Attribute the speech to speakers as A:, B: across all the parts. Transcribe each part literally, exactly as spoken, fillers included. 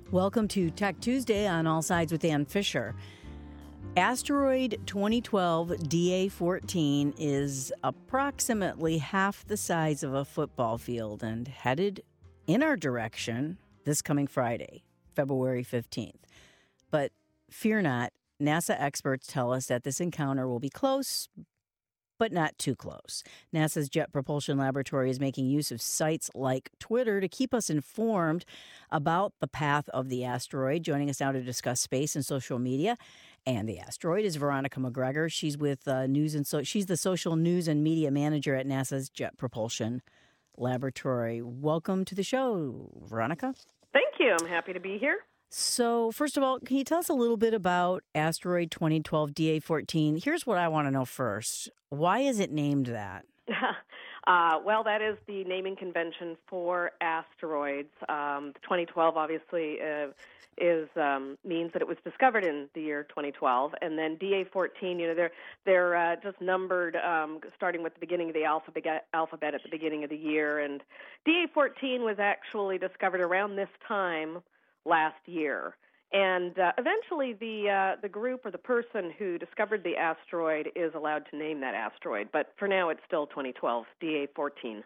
A: Welcome to Tech Tuesday on All Sides with Ann Fisher. Asteroid twenty twelve D A fourteen is approximately half the size of a football field and headed in our direction this coming Friday, February fifteenth. But fear not, NASA experts tell us that this encounter will be close, but not too close. NASA's Jet Propulsion Laboratory is making use of sites like Twitter to keep us informed about the path of the asteroid. Joining us now to discuss space and social media and the asteroid is Veronica McGregor. She's with uh, News and so she's the social news and media manager at NASA's Jet Propulsion Laboratory. Welcome to the show, Veronica.
B: Thank you. I'm happy to be here.
A: So, first of all, can you tell us a little bit about Asteroid twenty twelve D A fourteen? Here's what I want to know first. Why is it named that?
B: uh, well, that is the naming convention for asteroids. Um, twenty twelve obviously uh, is um, means that it was discovered in the year twenty twelve, and then D A fourteen. You know, they're they're uh, just numbered um, starting with the beginning of the alphabet alphabet at the beginning of the year, and D A fourteen was actually discovered around this time last year. And uh, eventually the uh, the group or the person who discovered the asteroid is allowed to name that asteroid. But for now, it's still twenty twelve, D A fourteen.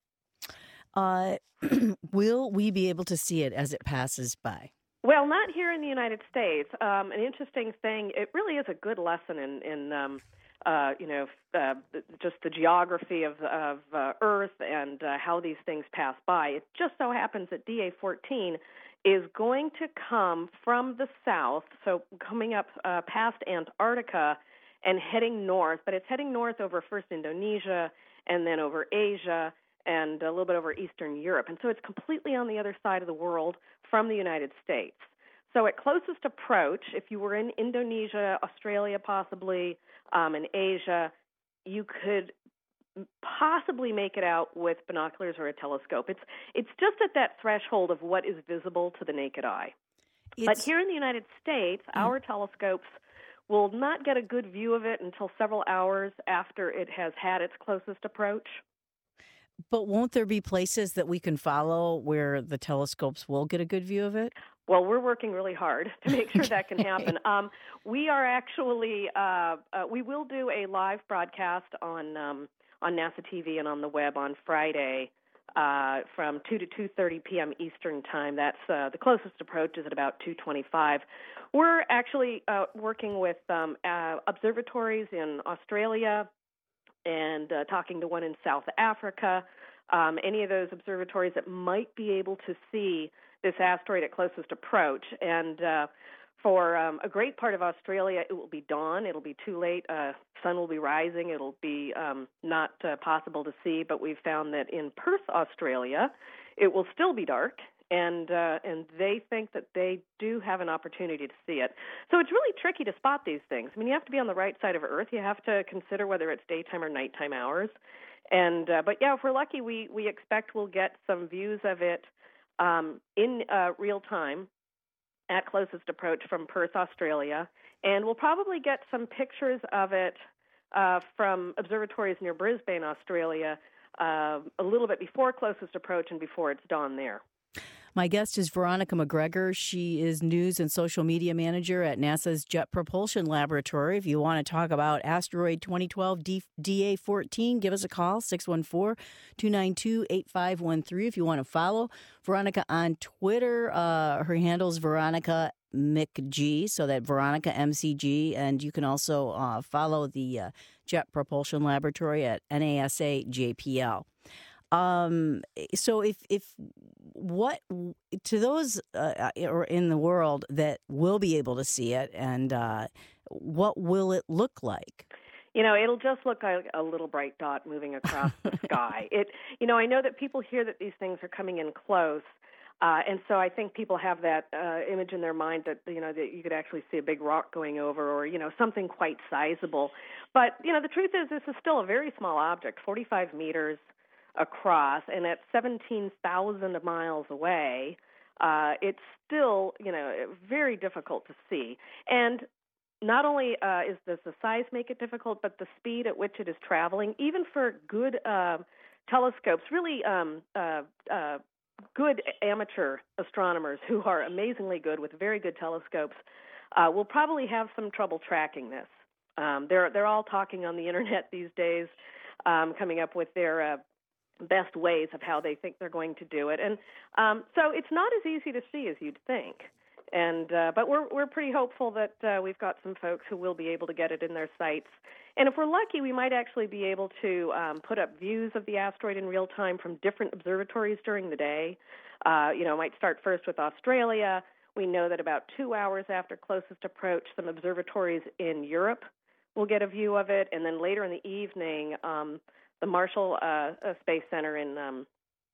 A: Uh, will we be able to see it as it passes by?
B: Well, not here in the United States. Um, an interesting thing, it really is a good lesson in, in um, uh, you know, uh, just the geography of, of uh, Earth and uh, how these things pass by. It just so happens that D A fourteen is going to come from the south, so coming up uh, past Antarctica and heading north, but it's heading north over first Indonesia and then over Asia and a little bit over Eastern Europe. And so it's completely on the other side of the world from the United States. So at closest approach, if you were in Indonesia, Australia possibly, um, in Asia, you could possibly make it out with binoculars or a telescope. It's it's just at that threshold of what is visible to the naked eye. It's, but here in the United States, mm-hmm. our telescopes will not get a good view of it until several hours after it has had its closest approach.
A: But won't there be places that we can follow where the telescopes will get a good view of it?
B: Well, we're working really hard to make sure that can happen. Um, we are actually, uh, uh, we will do a live broadcast on um, on NASA T V and on the web on Friday uh, from two to two thirty p.m. Eastern Time. That's uh, the closest approach is at about two twenty-five. We're actually uh, working with um, uh, observatories in Australia and uh, talking to one in South Africa, um, any of those observatories that might be able to see this asteroid at closest approach. And uh, for um, a great part of Australia, it will be dawn. It'll be too late. Uh, sun will be rising. It'll be um, not uh, possible to see. But we've found that in Perth, Australia, it will still be dark, and uh, and they think that they do have an opportunity to see it. So it's really tricky to spot these things. I mean, you have to be on the right side of Earth. You have to consider whether it's daytime or nighttime hours. And uh, but yeah, if we're lucky, we we expect we'll get some views of it um, in uh, real time at closest approach from Perth, Australia, and we'll probably get some pictures of it uh, from observatories near Brisbane, Australia, uh, a little bit before closest approach and before it's dawn there.
A: My guest is Veronica McGregor. She is news and social media manager at NASA's Jet Propulsion Laboratory. If you want to talk about Asteroid twenty twelve D A fourteen, give us a call, six one four, two nine two, eight five one three. If you want to follow Veronica on Twitter, uh, her handle is Veronica McG, so that Veronica M C G. And you can also uh, follow the uh, Jet Propulsion Laboratory at NASA J P L. Um, so if, if what to those uh, in the world that will be able to see it, and uh, what will it look like?
B: You know, it'll just look like a little bright dot moving across the sky. It, you know, I know that people hear that these things are coming in close, uh, and so I think people have that uh, image in their mind that, you know, that you could actually see a big rock going over, or, you know, something quite sizable. But, you know, the truth is this is still a very small object, forty-five meters across, and at seventeen thousand miles away, uh, it's still, you know, very difficult to see. And not only uh, is does the size make it difficult, but the speed at which it is traveling, even for good uh, telescopes, really um, uh, uh, good amateur astronomers who are amazingly good with very good telescopes uh, will probably have some trouble tracking this. Um, they're they're all talking on the internet these days, um, coming up with their uh, best ways of how they think they're going to do it, and um, so it's not as easy to see as you'd think. And uh, but we're we're pretty hopeful that uh, we've got some folks who will be able to get it in their sights. And if we're lucky, we might actually be able to um, put up views of the asteroid in real time from different observatories during the day. Uh, you know, might start first with Australia. We know that about two hours after closest approach, some observatories in Europe will get a view of it, and then later in the evening, um, the Marshall uh, uh, Space Center in um,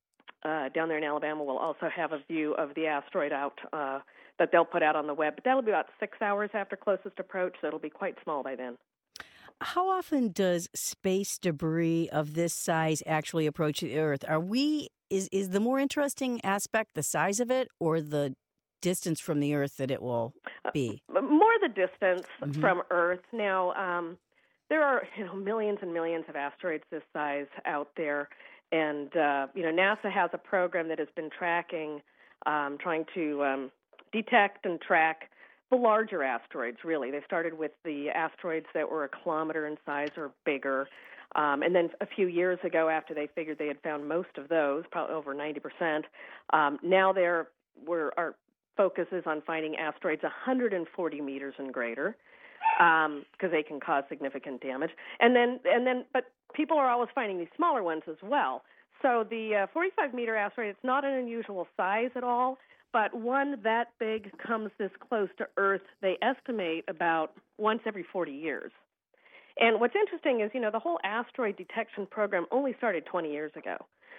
B: uh, down there in Alabama will also have a view of the asteroid out uh, that they'll put out on the web. But that'll be about six hours after closest approach, so it'll be quite small by then.
A: How often does space debris of this size actually approach the Earth? Are we is is the more interesting aspect the size of it or the distance from the Earth that it will be?
B: Uh, more the distance
A: mm-hmm.
B: from Earth. Now, um, there are you know millions and millions of asteroids this size out there, and uh, you know NASA has a program that has been tracking, um, trying to um, detect and track the larger asteroids, really. They started with the asteroids that were a kilometer in size or bigger. Um, and then a few years ago, after they figured they had found most of those, probably over ninety percent, um, now they're, we're, our focus is on finding asteroids one hundred forty meters and greater, because um, they can cause significant damage. And then, and then, but people are always finding these smaller ones as well. So the uh, forty-five meter asteroid, it's not an unusual size at all. But one that big comes this close to Earth, they estimate about once every forty years. And what's interesting is, you know, the whole asteroid detection program only started twenty years ago.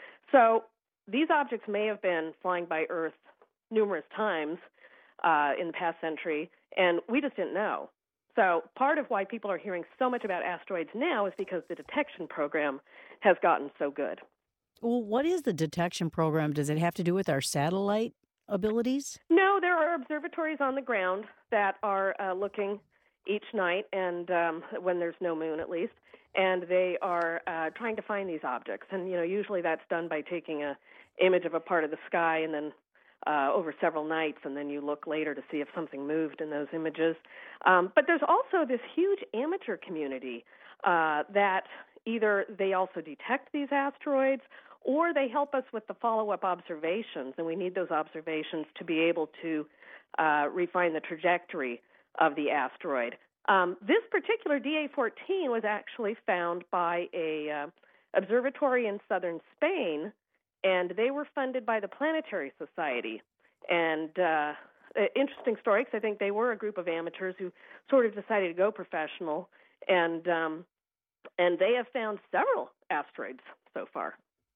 B: So these objects may have been flying by Earth numerous times uh, in the past century, and we just didn't know. So part of why people are hearing so much about asteroids now is because the detection program has gotten so good.
A: Well, what is the detection program? Does it have to do with our satellite abilities?
B: No, there are observatories on the ground that are uh, looking each night, and um, when there's no moon at least, and they are uh, trying to find these objects. And, you know, usually that's done by taking a image of a part of the sky and then uh, over several nights, and then you look later to see if something moved in those images. Um, but there's also this huge amateur community uh, that either they also detect these asteroids or they help us with the follow-up observations, and we need those observations to be able to uh, refine the trajectory of the asteroid. Um, this particular D A fourteen was actually found by a uh, observatory in southern Spain, and they were funded by the Planetary Society. And uh, interesting story, because I think they were a group of amateurs who sort of decided to go professional, and um, and they have found several asteroids so far.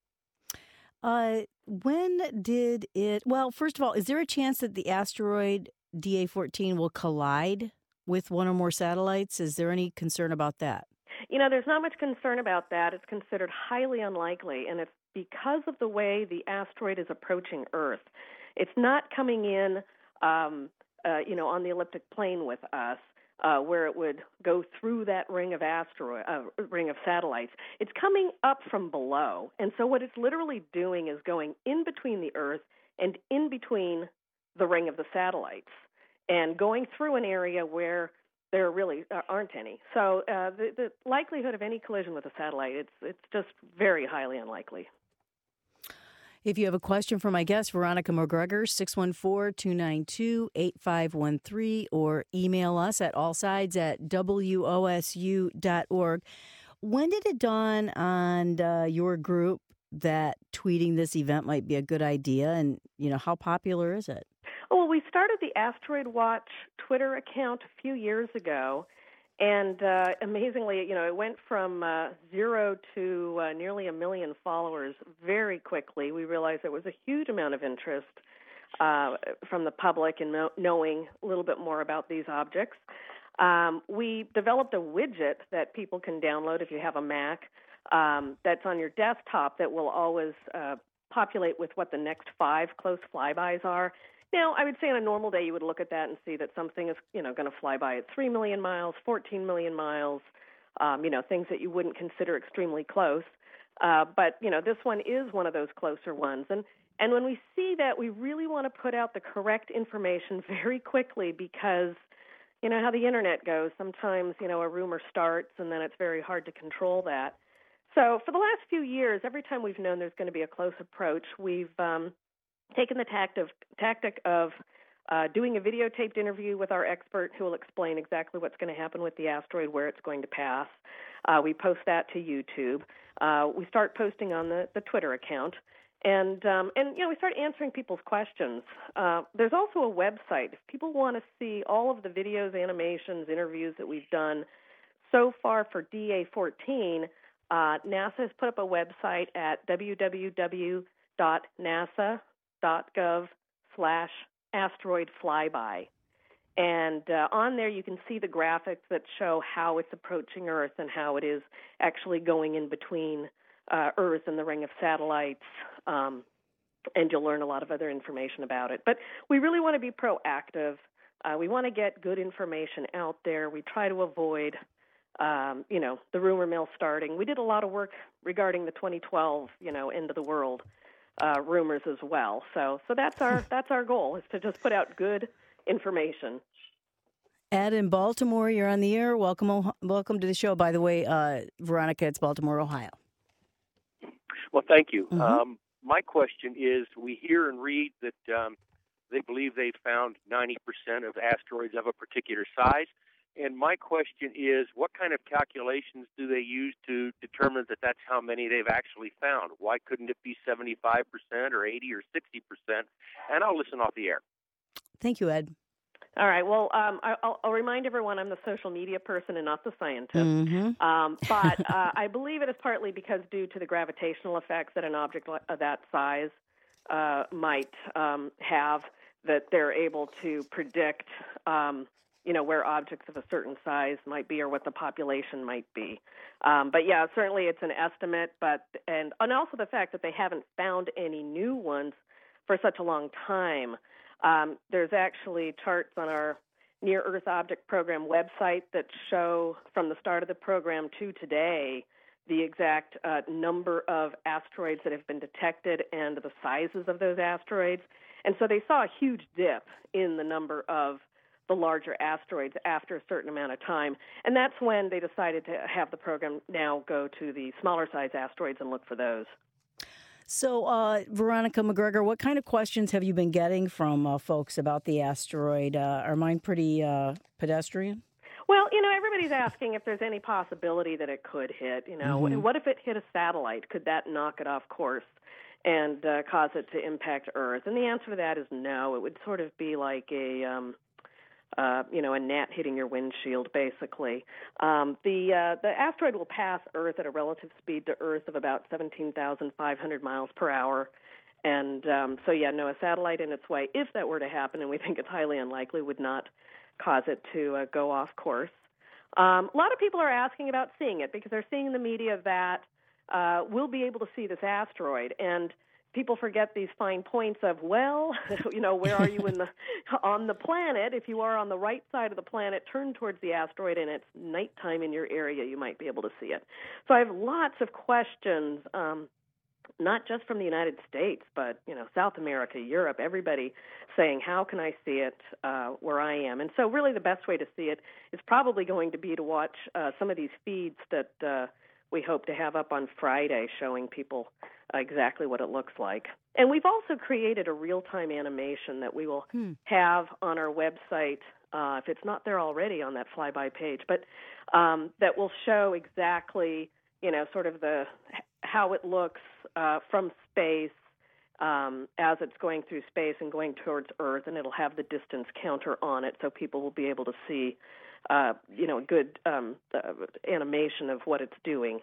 A: Uh, when did it, well, first of all, is there a chance that the asteroid D A fourteen will collide with one or more satellites? Is there any concern about that?
B: You know, there's not much concern about that. It's considered highly unlikely, and it's because of the way the asteroid is approaching Earth. It's not coming in, um, uh, you know, on the elliptic plane with us. Uh, where it would go through that ring of asteroid, uh, ring of satellites. It's coming up from below, and so what it's literally doing is going in between the Earth and in between the ring of the satellites, and going through an area where there really aren't any. So uh, the, the likelihood of any collision with a satellite, it's it's just very highly unlikely.
A: If you have a question for my guest, Veronica McGregor, six one four, two nine two, eight five one three, or email us at allsides at W O S U dot org. When did it dawn on uh, your group that tweeting this event might be a good idea, and, you know, how popular is it?
B: Oh, well, we started the Asteroid Watch Twitter account a few years ago, and uh, amazingly, you know, it went from uh, zero to uh, nearly a million followers very quickly. We realized there was a huge amount of interest uh, from the public in know- knowing a little bit more about these objects. Um, we developed a widget that people can download if you have a Mac um, that's on your desktop that will always uh, populate with what the next five close flybys are. Now, I would say on a normal day you would look at that and see that something is, you know, going to fly by at three million miles, fourteen million miles, um, you know, things that you wouldn't consider extremely close. Uh, but, you know, this one is one of those closer ones. And, and when we see that, we really want to put out the correct information very quickly because, you know, how the Internet goes. Sometimes, you know, a rumor starts and then it's very hard to control that. So for the last few years, every time we've known there's going to be a close approach, we've um, taken the tact of, tactic of uh, doing a videotaped interview with our expert who will explain exactly what's going to happen with the asteroid, where it's going to pass. Uh, we post that to YouTube. Uh, we start posting on the, the Twitter account. And, um, and, you know, we start answering people's questions. Uh, there's also a website. If people want to see all of the videos, animations, interviews that we've done so far for D A fourteen, uh, NASA has put up a website at www dot nasa dot gov slash asteroid flyby. And uh, on there you can see the graphics that show how it's approaching Earth and how it is actually going in between uh, Earth and the ring of satellites, um, and you'll learn a lot of other information about it. But we really want to be proactive. Uh, we want to get good information out there. We try to avoid, um, you know, the rumor mill starting. We did a lot of work regarding the twenty twelve, you know, end of the world uh, rumors as well. So, so that's our that's our goal, is to just put out good information.
A: Ed in Baltimore, you're on the air. Welcome, welcome to the show. By the way, uh, Veronica, it's Baltimore, Ohio.
C: Well, thank you.
A: Mm-hmm.
C: Um, my question is, we hear and read that um, they believe they've found ninety percent of asteroids of a particular size. And my question is, what kind of calculations do they use to determine that that's how many they've actually found? Why couldn't it be seventy-five percent or eighty or sixty percent? And I'll listen off the air.
A: Thank you, Ed.
B: All right. Well, um, I'll, I'll remind everyone I'm the social media person and not the scientist.
A: Mm-hmm.
B: Um, but uh, I believe it is partly because due to the gravitational effects that an object of that size uh, might um, have, that they're able to predict, um, you know, where objects of a certain size might be or what the population might be. Um, but yeah, certainly it's an estimate. But and and also the fact that they haven't found any new ones for such a long time. Um, there's actually charts on our Near Earth Object Program website that show from the start of the program to today the exact uh, number of asteroids that have been detected and the sizes of those asteroids. And so they saw a huge dip in the number of the larger asteroids after a certain amount of time. And that's when they decided to have the program now go to the smaller size asteroids and look for those.
A: So, uh, Veronica McGregor, what kind of questions have you been getting from uh, folks about the asteroid? Uh, are mine pretty uh, pedestrian?
B: Well, you know, everybody's asking if there's any possibility that it could hit, you know.
A: Mm-hmm.
B: And what if it hit a satellite? Could that knock it off course and uh, cause it to impact Earth? And the answer to that is no. It would sort of be like a... Um, Uh, you know, a gnat hitting your windshield, basically. Um, the uh, the asteroid will pass Earth at a relative speed to Earth of about seventeen thousand five hundred miles per hour. And um, so, yeah, no, a satellite in its way, if that were to happen, and we think it's highly unlikely, would not cause it to uh, go off course. Um, a lot of people are asking about seeing it because they're seeing in the media that uh, we'll be able to see this asteroid. And people forget these fine points of, well, you know, where are you in the on the planet? If you are on the right side of the planet, turn towards the asteroid, and it's nighttime in your area, you might be able to see it. So I have lots of questions, um, not just from the United States, but, you know, South America, Europe, everybody saying, how can I see it uh, where I am? And so really the best way to see it is probably going to be to watch uh, some of these feeds that uh, we hope to have up on Friday showing people exactly what it looks like. And we've also created a real-time animation that we will hmm. have on our website, uh, if it's not there already on that flyby page, but um, that will show exactly, you know, sort of the how it looks uh, from space um, as it's going through space and going towards Earth, and it'll have the distance counter on it so people will be able to see, uh, you know, a good um, uh, animation of what it's doing.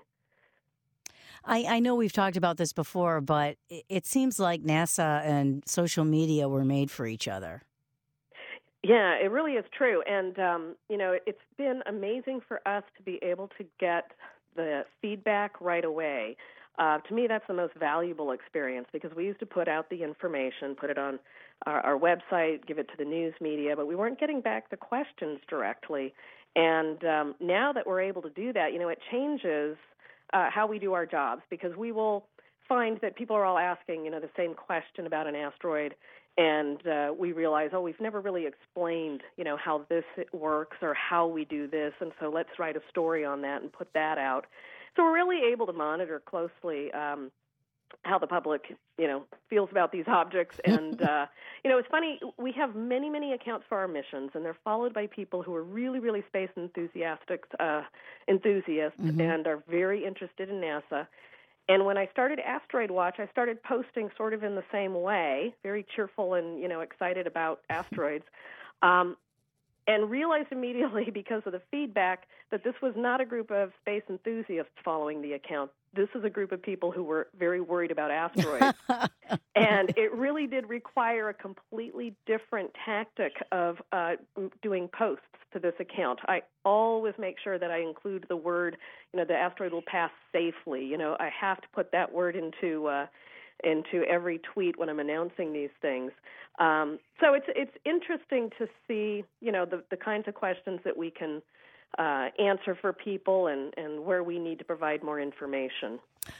A: I, I know we've talked about this before, but it, it seems like NASA and social media were made for each other.
B: Yeah, it really is true. And, um, you know, it's been amazing for us to be able to get the feedback right away. Uh, to me, that's the most valuable experience because we used to put out the information, put it on our, our website, give it to the news media, but we weren't getting back the questions directly. And um, now that we're able to do that, you know, it changes uh, how we do our jobs, because we will find that people are all asking, you know, the same question about an asteroid, and uh, we realize, oh, we've never really explained, you know, how this works or how we do this, and so let's write a story on that and put that out. So we're really able to monitor closely um, how the public, you know, feels about these objects. And, uh, you know, it's funny, we have many, many accounts for our missions, and they're followed by people who are really, really space enthusiastic, uh, enthusiasts mm-hmm. and are very interested in NASA. And when I started Asteroid Watch, I started posting sort of in the same way, very cheerful and, you know, excited about asteroids, um, and realized immediately because of the feedback that this was not a group of space enthusiasts following the account. This is a group of people who were very worried about asteroids. And it really did require a completely different tactic of uh, doing posts to this account. I always make sure that I include the word, you know, the asteroid will pass safely. You know, I have to put that word into uh, into every tweet when I'm announcing these things. Um, so it's it's interesting to see, you know, the, the kinds of questions that we can uh, answer for people and, and where we need to provide more information.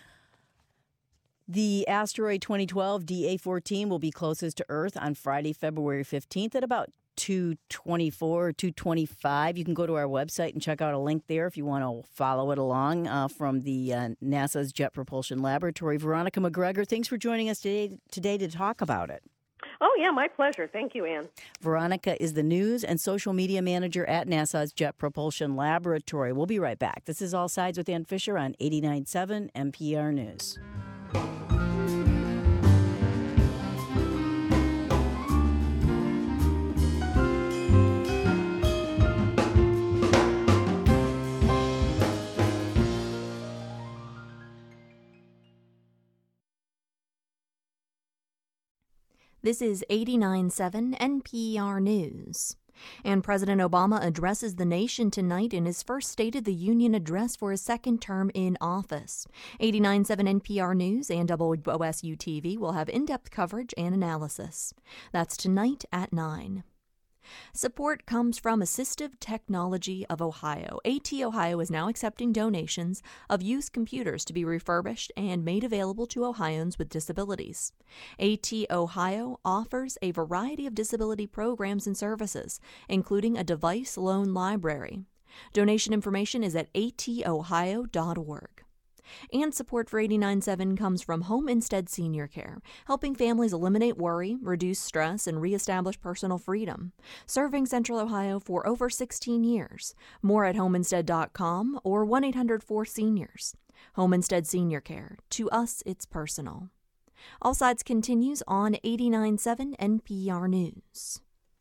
A: The asteroid twenty twelve D A fourteen will be closest to Earth on Friday, February fifteenth at about two twenty-four or two twenty-five. You can go to our website and check out a link there if you want to follow it along uh, from the uh, NASA's Jet Propulsion Laboratory. Veronica McGregor, thanks for joining us today, today to talk about it.
B: Oh, yeah, my pleasure. Thank you, Ann.
A: Veronica is the news and social media manager at NASA's Jet Propulsion Laboratory. We'll be right back. This is All Sides with Ann Fisher on eighty-nine point seven N P R News.
D: This is eighty-nine point seven N P R News. And President Obama addresses the nation tonight in his first State of the Union address for his second term in office. eighty-nine point seven N P R News and W O S U T V will have in-depth coverage and analysis. That's tonight at nine. Support comes from Assistive Technology of Ohio. AT Ohio is now accepting donations of used computers to be refurbished and made available to Ohioans with disabilities. AT Ohio offers a variety of disability programs and services, including a device loan library. Donation information is at a t ohio dot org. And support for eighty-nine point seven comes from Home Instead Senior Care, helping families eliminate worry, reduce stress, and reestablish personal freedom. Serving Central Ohio for over sixteen years. More at home instead dot com or one eight hundred four seniors. Home Instead Senior Care. To us, it's personal. All Sides continues on eighty-nine point seven N P R News.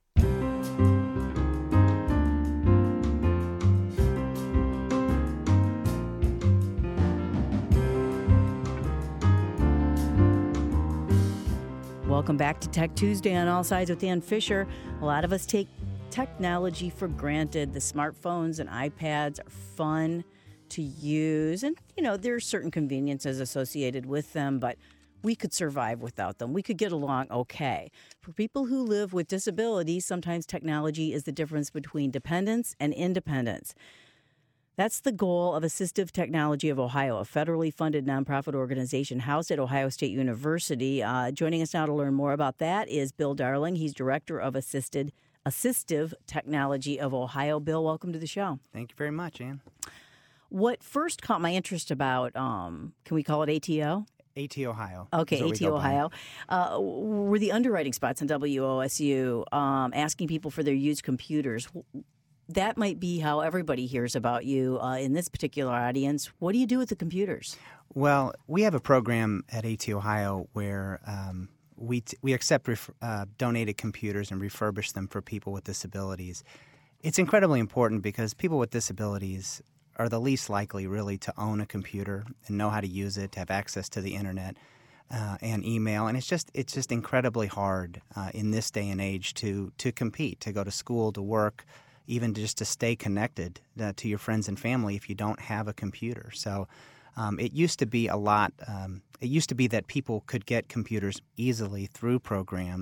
A: Welcome back to Tech Tuesday on All Sides with Ann Fisher. A lot of us take technology for granted. The smartphones and iPads are fun to use. And, you know, there are certain conveniences associated with them, but we could survive without them. We could get along okay. For people who live with disabilities, sometimes technology is the difference between dependence and independence. That's the goal of Assistive Technology of Ohio, a federally funded nonprofit organization housed at Ohio State University. Uh, joining us now to learn more about that is Bill Darling. He's director of Assisted Assistive Technology of Ohio. Bill, welcome to the show.
E: Thank you very much, Ann.
A: What first caught my interest about, um, can we call it A T O?
E: AT Ohio.
A: Okay, AT Ohio. Uh, were the underwriting spots in W O S U um, asking people for their used computers. That might be how everybody hears about you uh, in this particular audience. What do you do with the computers?
E: Well, we have a program at AT Ohio where um, we t- we accept ref- uh, donated computers and refurbish them for people with disabilities. It's incredibly important because people with disabilities are the least likely really to own a computer and know how to use it, to have access to the internet uh, and email. And it's just it's just incredibly hard uh, in this day and age to to compete, to go to school, to work, even just to stay connected uh, to your friends and family if you don't have a computer. So um, it used to be a lot, um, it used to be that people could get computers easily through programs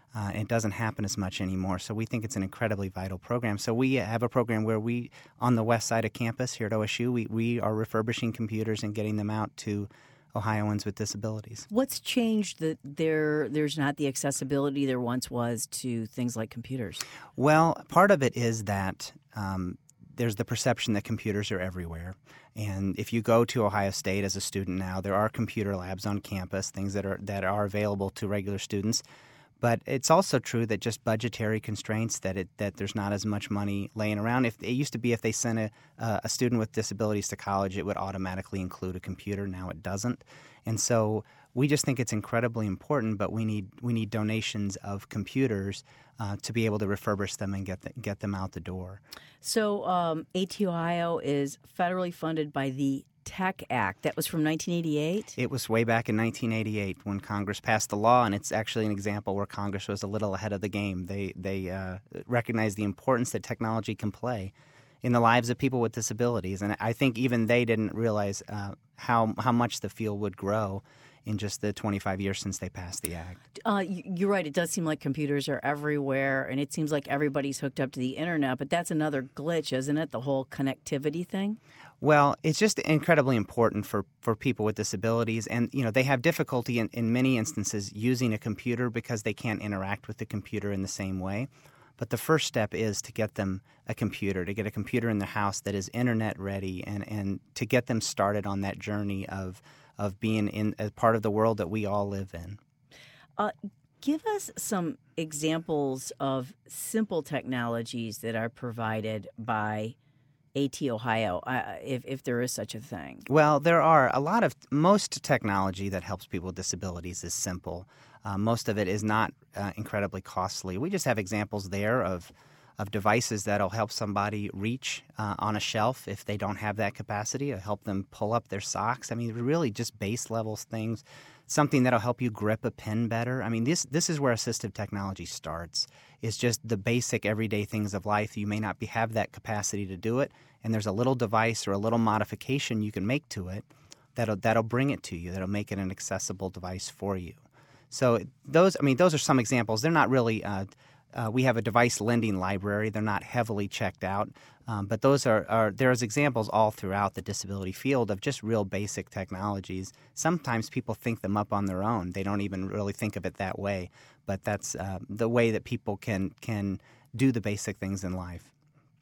E: Uh, it doesn't happen as much anymore. So we think it's an incredibly vital program. So we have a program where we, on the west side of campus here at O S U, we, we are refurbishing computers and getting them out to Ohioans with disabilities.
A: What's changed that there there's not the accessibility there once was to things like computers?
E: Well, part of it is that um, there's the perception that computers are everywhere. And if you go to Ohio State as a student now, there are computer labs on campus, things that are that are available to regular students. But it's also true that just budgetary constraints, that it that there's not as much money laying around. If it used to be if they sent a, uh, a student with disabilities to college, it would automatically include a computer. Now it doesn't. And so we just think it's incredibly important, but we need we need donations of computers uh, to be able to refurbish them and get the, get them out the door.
A: So um, AT Ohio is federally funded by the Tech Act. That was from nineteen eighty-eight?
E: It was way back in nineteen eighty-eight when Congress passed the law, and it's actually an example where Congress was a little ahead of the game. They they uh, recognized the importance that technology can play in the lives of people with disabilities, and I think even they didn't realize uh, how how much the field would grow in just the twenty-five years since they passed the act.
A: Uh, you're right. It does seem like computers are everywhere, and it seems like everybody's hooked up to the internet, but that's another glitch, isn't it, the whole connectivity thing?
E: Well, it's just incredibly important for, for people with disabilities, and you know they have difficulty in, in many instances using a computer because they can't interact with the computer in the same way. But the first step is to get them a computer, to get a computer in their house that is internet ready, and, and to get them started on that journey of of being in a part of the world that we all live in.
A: Uh, give us some examples of simple technologies that are provided by AT Ohio, uh, if, if there is such a thing.
E: Well, there are a lot of – most technology that helps people with disabilities is simple. Uh, most of it is not uh, incredibly costly. We just have examples there of of devices that'll help somebody reach uh, on a shelf if they don't have that capacity, or help them pull up their socks. I mean, really just base level things, something that'll help you grip a pen better. I mean, this this is where assistive technology starts. It's just the basic everyday things of life. You may not be, have that capacity to do it, and there's a little device or a little modification you can make to it that'll that'll bring it to you, that'll make it an accessible device for you. So those, I mean, those are some examples. They're not really uh, Uh, we have a device lending library. They're not heavily checked out, um, but those are, are there's examples all throughout the disability field of just real basic technologies. Sometimes people think them up on their own. They don't even really think of it that way, but that's uh, the way that people can can do the basic things in life.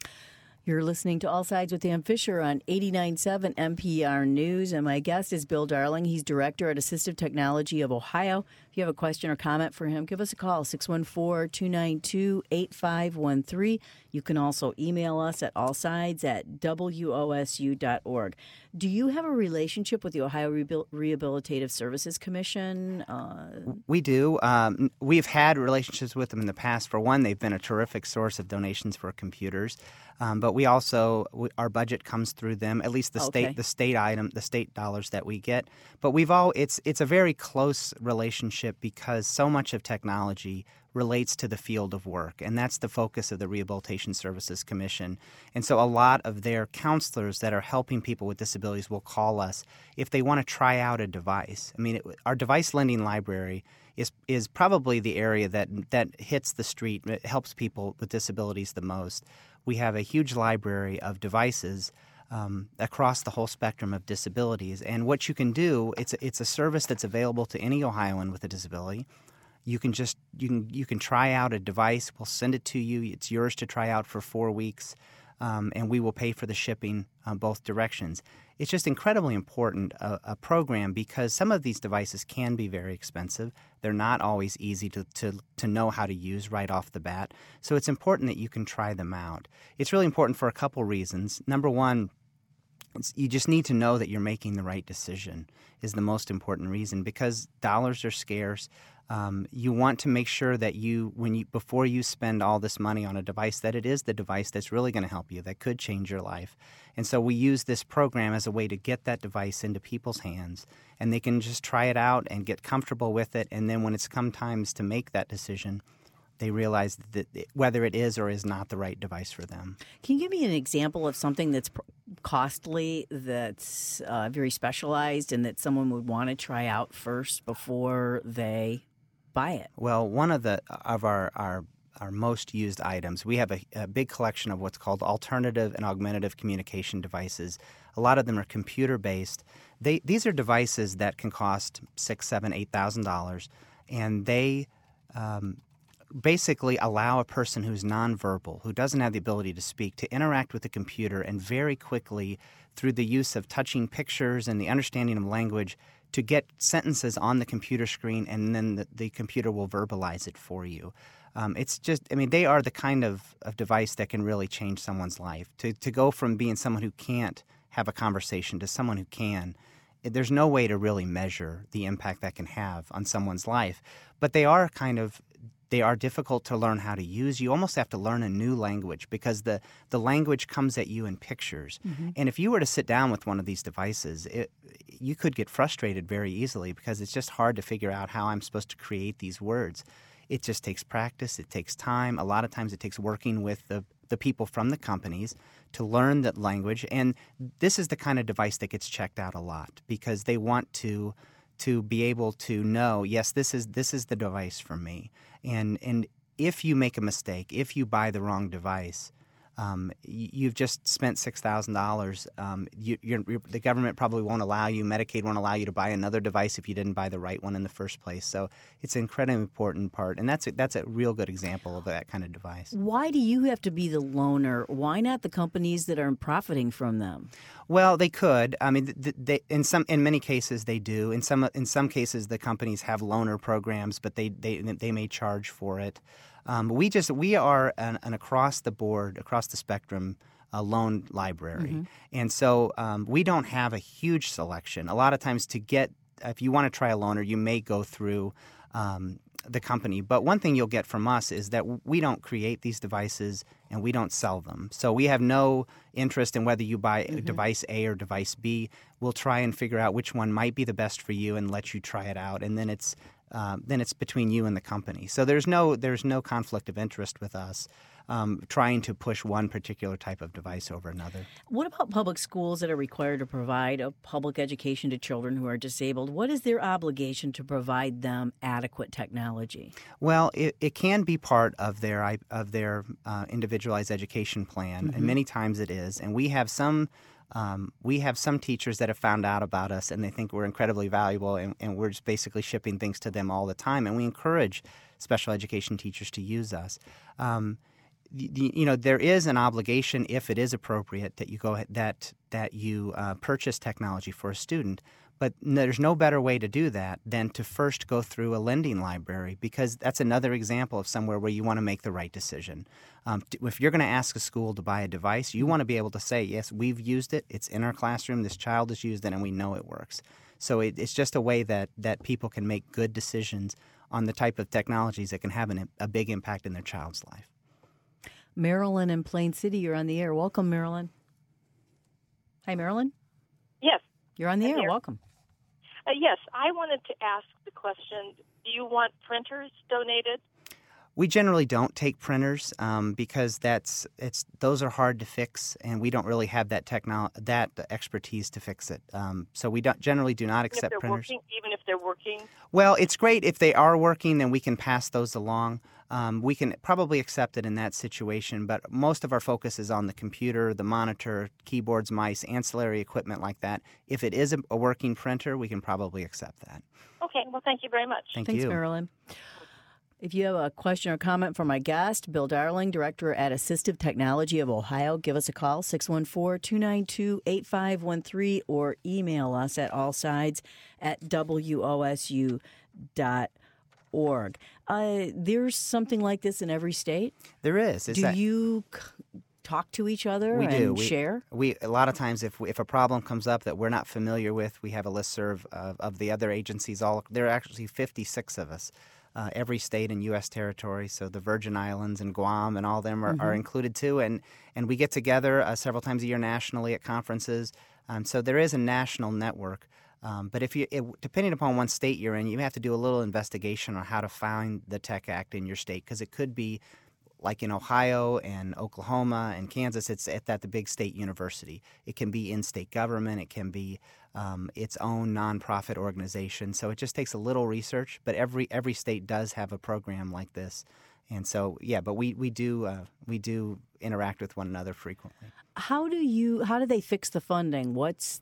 A: You're listening to All Sides with Dan Fisher on eighty-nine point seven N P R News, and my guest is Bill Darling. He's director at Assistive Technology of Ohio. If you have a question or comment for him, give us a call, six one four, two nine two, eight five one three. You can also email us at allsides at W O S U dot org. Do you have a relationship with the Ohio Rehabil- Rehabilitative Services Commission? Uh,
E: we do. Um, we've had relationships with them in the past. For one, they've been a terrific source of donations for computers. Um, but we also we, our budget comes through them, at least the
A: okay.
E: state the state item the state dollars that we get. But we've all it's it's a very close relationship because so much of technology relates to the field of work, and that's the focus of the Rehabilitation Services Commission. And so a lot of their counselors that are helping people with disabilities will call us if they want to try out a device. I mean, it, our device lending library is is probably the area that that hits the street, it helps people with disabilities the most. We have a huge library of devices um, across the whole spectrum of disabilities. And what you can do, it's a, it's a service that's available to any Ohioan with a disability. You can just you can you can try out a device. We'll send it to you. It's yours to try out for four weeks, um, and we will pay for the shipping uh, both directions. It's just incredibly important uh, a program because some of these devices can be very expensive. They're not always easy to, to to know how to use right off the bat. So it's important that you can try them out. It's really important for a couple reasons. Number one, it's, you just need to know that you're making the right decision is the most important reason because dollars are scarce. Um, you want to make sure that you, when you, before you spend all this money on a device, that it is the device that's really going to help you, that could change your life. And so we use this program as a way to get that device into people's hands, and they can just try it out and get comfortable with it. And then when it's come times to make that decision, they realize that it, whether it is or is not the right device for them.
A: Can you give me an example of something that's costly, that's uh, very specialized, and that someone would want to try out first before they buy it?
E: Well, one of the of our our, our most used items, we have a, a big collection of what's called alternative and augmentative communication devices. A lot of them are computer-based. They these are devices that can cost six, seven, eight thousand dollars, and they um, basically allow a person who's nonverbal, who doesn't have the ability to speak, to interact with the computer and very quickly, through the use of touching pictures and the understanding of language, to get sentences on the computer screen, and then the, the computer will verbalize it for you. Um, it's just, I mean, they are the kind of, of device that can really change someone's life. To to go from being someone who can't have a conversation to someone who can, there's no way to really measure the impact that can have on someone's life. But they are kind of They are difficult to learn how to use. You almost have to learn a new language because the, the language comes at you in pictures. Mm-hmm. And if you were to sit down with one of these devices, it, you could get frustrated very easily because it's just hard to figure out how I'm supposed to create these words. It just takes practice. It takes time. A lot of times it takes working with the, the people from the companies to learn that language. And this is the kind of device that gets checked out a lot because they want to to be able to know, yes, this is this is the device for me. And and if you make a mistake, if you buy the wrong device, um, you've just spent six thousand dollars. Um, you, you're, you're, the government probably won't allow you, Medicaid won't allow you to buy another device if you didn't buy the right one in the first place. So it's an incredibly important part, and that's a, that's a real good example of that kind of device.
A: Why do you have to be the loaner? Why not the companies that are profiting from them?
E: Well, they could. I mean, they, they, in some, in many cases, they do. In some, in some cases, the companies have loaner programs, but they they they may charge for it. Um, we just we are an, an across the board, across the spectrum, a loan library, mm-hmm. and so um, we don't have a huge selection. A lot of times, to get if you want to try a loaner, you may go through um, the company. But one thing you'll get from us is that we don't create these devices and we don't sell them. So we have no interest in whether you buy mm-hmm. device A or device B. We'll try and figure out which one might be the best for you and let you try it out, and then it's uh, then it's between you and the company. So there's no there's no conflict of interest with us um, trying to push one particular type of device over another.
A: What about public schools that are required to provide a public education to children who are disabled? What is their obligation to provide them adequate technology?
E: Well, it, it can be part of their of their uh, individualized education plan, mm-hmm. and many times it is. And we have some. Um, we have some teachers that have found out about us and they think we're incredibly valuable, and, and we're just basically shipping things to them all the time. And we encourage special education teachers to use us. Um, you, you know, there is an obligation, if it is appropriate, that you go that that you uh, purchase technology for a student. But there's no better way to do that than to first go through a lending library, because that's another example of somewhere where you want to make the right decision. Um, if you're going to ask a school to buy a device, you want to be able to say, yes, we've used it, it's in our classroom, this child has used it, and we know it works. So it, it's just a way that, that people can make good decisions on the type of technologies that can have an, a big impact in their child's life.
A: Marilyn in Plain City, you're on the air. Welcome, Marilyn. Hi, Marilyn.
F: Yes.
A: You're on the
F: I'm
A: air.
F: here.
A: Welcome.
F: Uh, yes, I wanted to ask the question, do you want printers donated?
E: We generally don't take printers um, because that's it's those are hard to fix, and we don't really have that technolo- that expertise to fix it. Um, so we don't generally do not accept
F: if they're
E: printers.
F: Working, even if they're working?
E: Well, it's great if they are working, then we can pass those along. Um, we can probably accept it in that situation, but most of our focus is on the computer, the monitor, keyboards, mice, ancillary equipment like that. If it is a, a working printer, we can probably accept that.
F: Okay, well, thank you very much.
E: Thank
A: Thanks,
E: you.
A: Marilyn. If you have a question or comment for my guest, Bill Darling, Director at Assistive Technology of Ohio, give us a call, six one four, two nine two, eight five one three, or email us at allsides at W O S U dot org. Uh, there's something like this in every state?
E: There is. Is
A: Do
E: that-
A: you c- talk to each other
E: We
A: and
E: do. We,
A: share?
E: We a lot of times, if we, if a problem comes up that we're not familiar with, we have a listserv of, of the other agencies. All there are actually fifty-six of us, uh, every state and U S territory. So the Virgin Islands and Guam and all of them are, mm-hmm. are included too. And and we get together uh, several times a year nationally at conferences. Um, so there is a national network. Um, but if you, it, depending upon what state you're in, you have to do a little investigation on how to find the Tech Act in your state, because it could be like in Ohio and Oklahoma and Kansas, it's at, at the big state university. It can be in state government. It can be um, its own nonprofit organization. So it just takes a little research, but every every state does have a program like this. And so, yeah, but we we do uh, we do interact with one another frequently.
A: How do you? How do they fix the funding? What's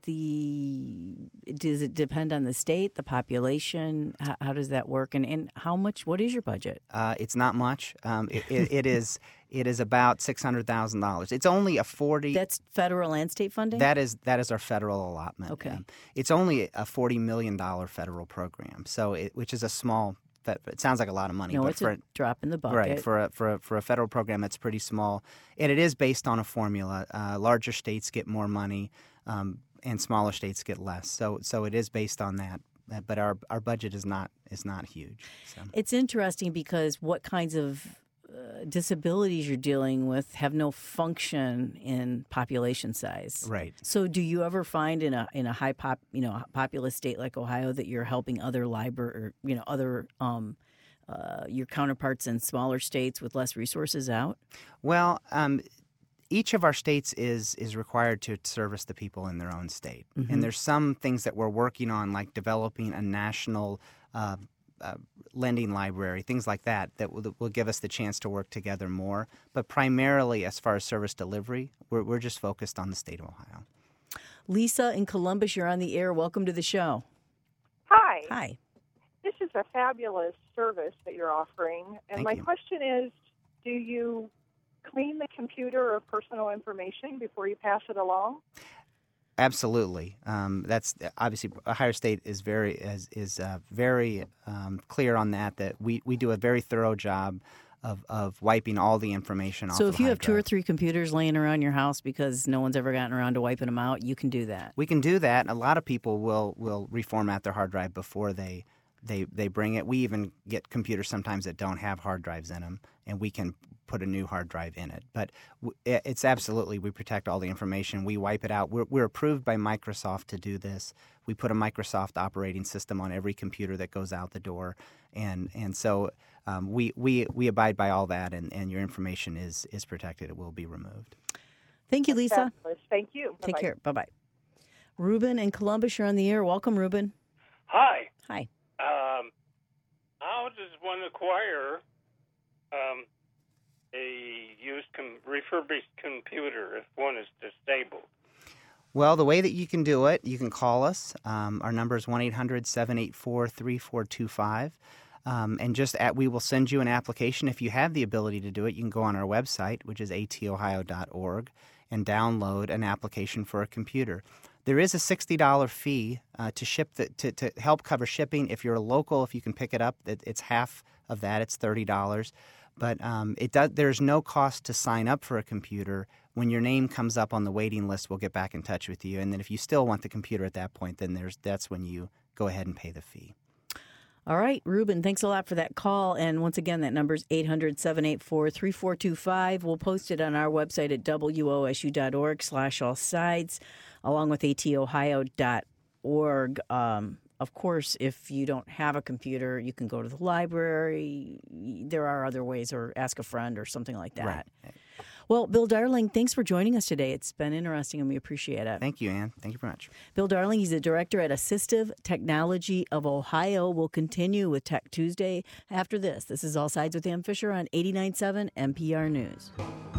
A: the? Does it depend on the state, the population? How, how does that work? And, and how much? What is your budget?
E: Uh, it's not much. Um, it, it, it is it is about six hundred thousand dollars. It's only a forty.
A: That's federal and state funding.
E: That is that is our federal allotment.
A: Okay.
E: Um, it's only a forty million dollar federal program. So, it, which is a small. It sounds like a lot of money.
A: No,
E: but
A: it's
E: for
A: a drop in the bucket.
E: Right, for a, for, a, for a federal program that's pretty small. And it is based on a formula. Uh, larger states get more money um, and smaller states get less. So so it is based on that. But our our budget is not is not huge. So.
A: It's interesting because what kinds of uh, disabilities you're dealing with have no function in population size.
E: Right.
A: So do you ever find in a in a high pop you know populous state like Ohio that you're helping other library or you know other um, uh, your counterparts in smaller states with less resources out?
E: Well, um, each of our states is is required to service the people in their own state,
A: mm-hmm.
E: and there's some things that we're working on, like developing a national Uh, Uh, lending library, things like that, that will, that will give us the chance to work together more. But primarily, as far as service delivery, we're, we're just focused on the state of Ohio.
A: Lisa in Columbus, you're on the air. Welcome to the show.
G: Hi.
A: Hi.
G: This is a fabulous service that you're offering. And
E: Thank
G: my
E: you.
G: question is, do you clean the computer of personal information before you pass it along?
E: Absolutely. Um, that's obviously Ohio State is very is is uh, very um, clear on that. That we, we do a very thorough job of, of wiping all the information off.
A: So
E: of
A: if you
E: hard
A: have two or
E: drive.
A: three computers laying around your house because no one's ever gotten around to wiping them out, you can do that.
E: We can do that. A lot of people will will reformat their hard drive before they they they bring it. We even get computers sometimes that don't have hard drives in them, and we can put a new hard drive in it. But it's absolutely, we protect all the information. We wipe it out. We're, we're approved by Microsoft to do this. We put a Microsoft operating system on every computer that goes out the door. And and so um, we, we we abide by all that, and, and your information is, is protected. It will be removed.
A: Thank you, Lisa.
G: Fabulous. Thank you.
A: Take
G: Bye-bye.
A: care. Bye-bye. Ruben in Columbus, you're on the air. Welcome, Ruben.
H: Hi.
A: Hi.
H: Um, how does one acquire um, a used com- refurbished computer if one is disabled?
E: Well, the way that you can do it, you can call us. Um, our number is one eight hundred seven eight four three four two five. Um, and just at, we will send you an application. If you have the ability to do it, you can go on our website, which is a t ohio dot org, and download an application for a computer. There is a sixty dollars fee uh, to ship the, to, to help cover shipping. If you're a local, if you can pick it up, it, it's half of that. It's thirty dollars. But um, it does, there's no cost to sign up for a computer. When your name comes up on the waiting list, we'll get back in touch with you. And then if you still want the computer at that point, then there's that's when you go ahead and pay the fee.
A: All right, Ruben, thanks a lot for that call. And once again, that number is eight hundred seven eight four three four two five. We'll post it on our website at w o s u dot org slash all sides, along with a t ohio dot org. Um, of course, if you don't have a computer, you can go to the library. There are other ways, or ask a friend or something like that.
E: Right.
A: Well, Bill Darling, thanks for joining us today. It's been interesting, and we appreciate it.
E: Thank you, Ann. Thank you very much.
A: Bill Darling, he's the director at Assistive Technology of Ohio. We'll continue with Tech Tuesday after this. This is All Sides with Ann Fisher on eighty-nine point seven N P R News.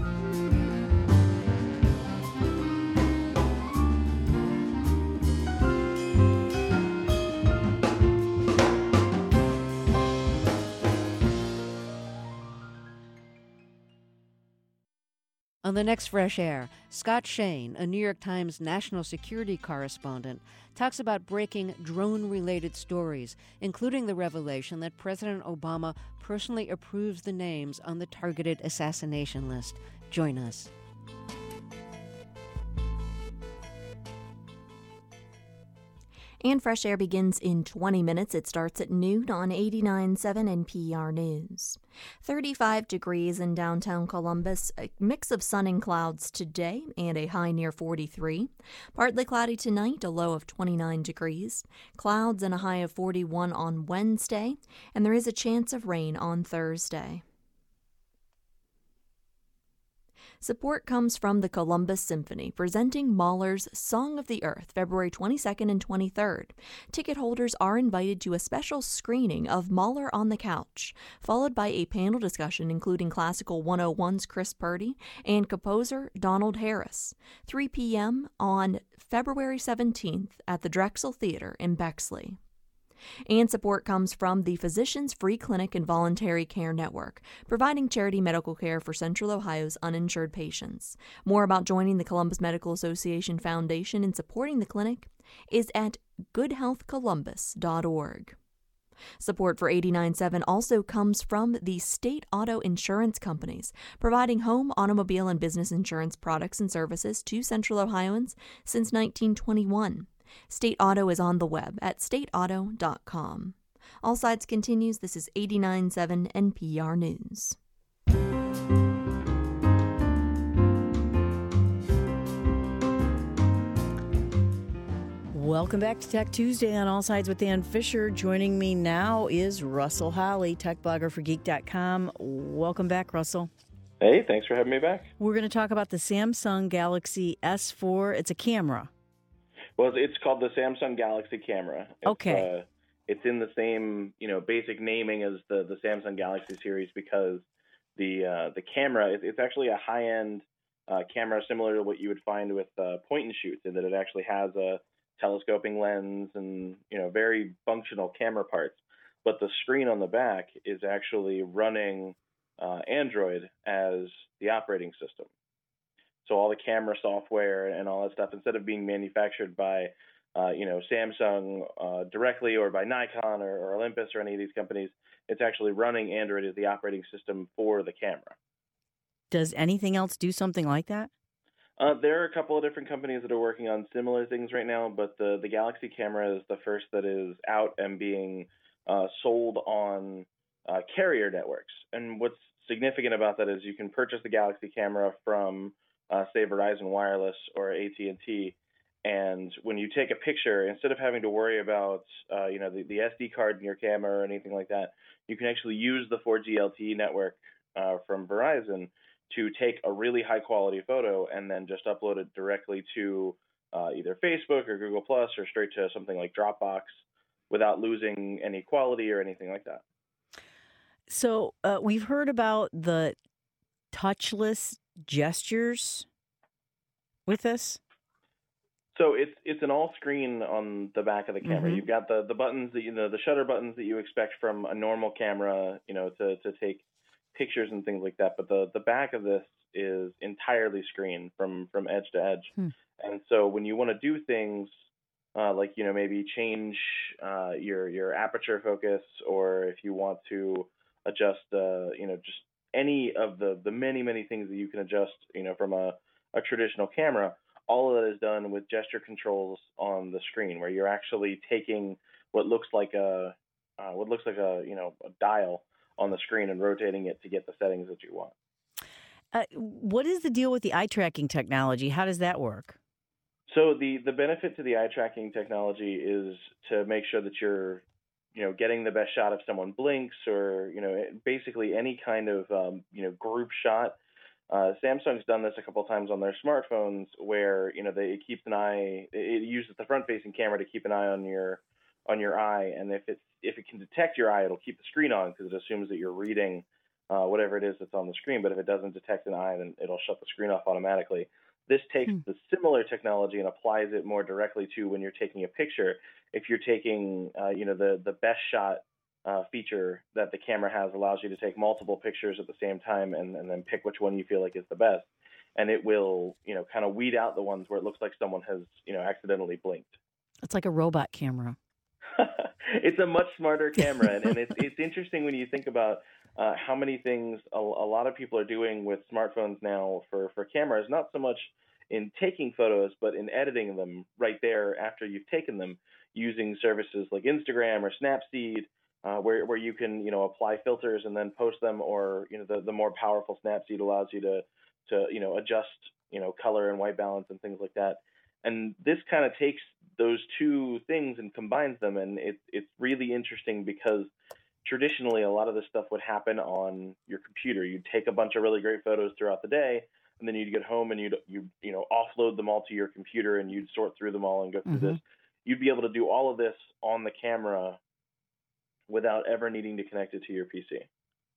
I: On the next Fresh Air, Scott Shane, a New York Times national security correspondent, talks about breaking drone-related stories, including the revelation that President Obama personally approves the names on the targeted assassination list. Join us.
D: And Fresh Air begins in twenty minutes. It starts at noon on eighty-nine point seven N P R News. thirty-five degrees in downtown Columbus. A mix of sun and clouds today and a high near forty-three. Partly cloudy tonight, a low of twenty-nine degrees. Clouds and a high of forty-one on Wednesday. And there is a chance of rain on Thursday. Support comes from the Columbus Symphony, presenting Mahler's Song of the Earth, February twenty-second and twenty-third. Ticket holders are invited to a special screening of Mahler on the Couch, followed by a panel discussion including Classical one oh one's Chris Purdy and composer Donald Harris, three p.m. on February seventeenth at the Drexel Theater in Bexley. And support comes from the Physicians Free Clinic and Voluntary Care Network, providing charity medical care for Central Ohio's uninsured patients. More about joining the Columbus Medical Association Foundation and supporting the clinic is at good health columbus dot org. Support for eighty-nine point seven also comes from the state auto insurance companies, providing home, automobile, and business insurance products and services to Central Ohioans since nineteen twenty-one. State Auto is on the web at state auto dot com. All Sides continues. This is eighty-nine point seven N P R News.
A: Welcome back to Tech Tuesday on All Sides with Dan Fisher. Joining me now is Russell Holly, tech blogger for geek dot com. Welcome back, Russell.
J: Hey, thanks for having me back.
A: We're going to talk about the Samsung Galaxy S four. It's a camera.
J: Well, it's called the Samsung Galaxy Camera. It's,
A: okay.
J: Uh, it's in the same, you know, basic naming as the, the Samsung Galaxy series because the uh, the camera, it, it's actually a high-end uh, camera similar to what you would find with uh, point and shoots, in that it actually has a telescoping lens and, you know, very functional camera parts. But the screen on the back is actually running uh, Android as the operating system. So all the camera software and all that stuff, instead of being manufactured by, uh, you know, Samsung uh, directly or by Nikon or, or Olympus or any of these companies, it's actually running Android as the operating system for the camera.
A: Does anything else do something like that?
J: Uh, there are a couple of different companies that are working on similar things right now, but the, the Galaxy camera is the first that is out and being uh, sold on uh, carrier networks. And what's significant about that is you can purchase the Galaxy camera from Uh, say Verizon Wireless or A T and T, and when you take a picture, instead of having to worry about uh, you know the, the S D card in your camera or anything like that, you can actually use the four G L T E network uh, from Verizon to take a really high quality photo and then just upload it directly to uh, either Facebook or Google Plus or straight to something like Dropbox without losing any quality or anything like that.
A: So uh, we've heard about the touchless gestures with this.
J: So it's it's an all screen on the back of the camera.
A: Mm-hmm.
J: You've got the, the buttons that you know the shutter buttons that you expect from a normal camera, you know, to, to take pictures and things like that. But the, the back of this is entirely screen from, from edge to edge. Hmm. And so when you want to do things uh, like you know maybe change uh, your your aperture focus, or if you want to adjust uh, you know just any of the, the many, many things that you can adjust, you know, from a, a traditional camera, all of that is done with gesture controls on the screen, where you're actually taking what looks like a, uh, what looks like a, you know, a dial on the screen and rotating it to get the settings that you want.
A: Uh, what is the deal with the eye tracking technology? How does that work?
J: So the, the benefit to the eye tracking technology is to make sure that you're, you know, getting the best shot if someone blinks, or, you know, basically any kind of, um, you know, group shot. Uh, Samsung's done this a couple of times on their smartphones, where, you know, they, it keeps an eye, it uses the front-facing camera to keep an eye on your, on your eye. And if it's, if it can detect your eye, it'll keep the screen on because it assumes that you're reading uh, whatever it is that's on the screen. But if it doesn't detect an eye, then it'll shut the screen off automatically. This takes hmm. the similar technology and applies it more directly to when you're taking a picture. If you're taking, uh, you know, the, the best shot uh, feature that the camera has allows you to take multiple pictures at the same time and, and then pick which one you feel like is the best. And it will, you know, kind of weed out the ones where it looks like someone has, you know, accidentally blinked.
A: It's like a robot camera.
J: It's a much smarter camera. and, and it's, it's interesting when you think about uh, how many things a, a lot of people are doing with smartphones now for, for cameras, not so much in taking photos, but in editing them right there after you've taken them, using services like Instagram or Snapseed, uh, where where you can, you know, apply filters and then post them, or, you know, the, the more powerful Snapseed allows you to, to, you know, adjust, you know, color and white balance and things like that. And this kind of takes those two things and combines them. And it, it's really interesting because traditionally a lot of this stuff would happen on your computer. You'd take a bunch of really great photos throughout the day, and then you'd get home and you'd you you know offload them all to your computer and you'd sort through them all and go through
A: Mm-hmm.
J: this. You'd be able to do all of this on the camera without ever needing to connect it to your P C.